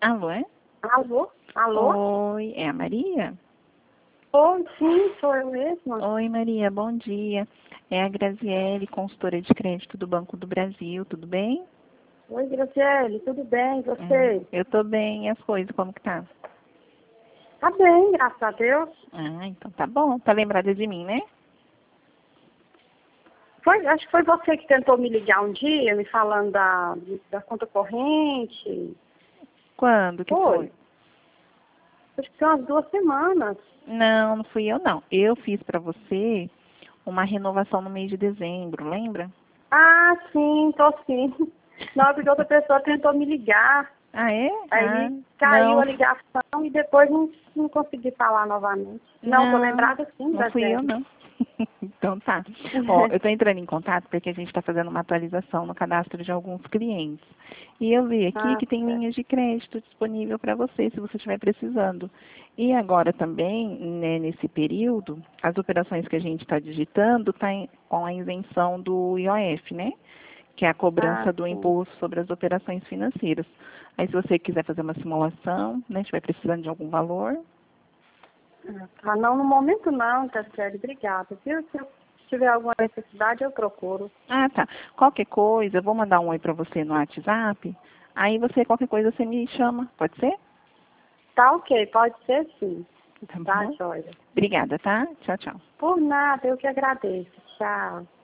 Alô, é? Alô? Alô? Oi, é a Maria? Oi, sim, sou eu mesma. Oi, Maria, bom dia. É a Graziele, consultora de crédito do Banco do Brasil, tudo bem? Oi, Graciele, tudo bem? E você? Eu tô bem, e as coisas, como que tá? Tá bem, graças a Deus. Ah, então tá bom. Tá lembrada de mim, né? Acho que foi você que tentou me ligar um dia, me falando da conta corrente. Quando que foi? Foi. Acho que tem umas 2 semanas. Não, não fui eu, não. Eu fiz pra você uma renovação no mês de dezembro, lembra? Ah, sim, tô sim. Não, porque outra pessoa tentou me ligar. Ah, é? Ah, Aí caiu não, a ligação e depois não consegui falar novamente. Não, tô não, lembrada sim, não fui eu, Graciele. não. Então tá. Ó, eu tô entrando em contato porque a gente está fazendo uma atualização no cadastro de alguns clientes. E eu vi aqui Ah, que tem certo. linhas de crédito disponível para você, se você estiver precisando. E agora também, né, nesse período, as operações que a gente está digitando tá com a isenção do IOF, né? Que é a Ah, cobrança do sim. imposto sobre as operações financeiras. Aí se você quiser fazer uma simulação, né, estiver precisando de algum valor, Ah, não, no momento não, Tassiele, obrigada, viu? Se eu tiver alguma necessidade, eu procuro. ah, tá. Qualquer coisa, eu vou mandar um oi para você no WhatsApp. Aí você, qualquer coisa, você me chama. Pode ser? Tá ok, pode ser sim. Tá Tá, bom? joia. Obrigada, tá? Tchau, tchau. Por nada, eu que agradeço. Tchau.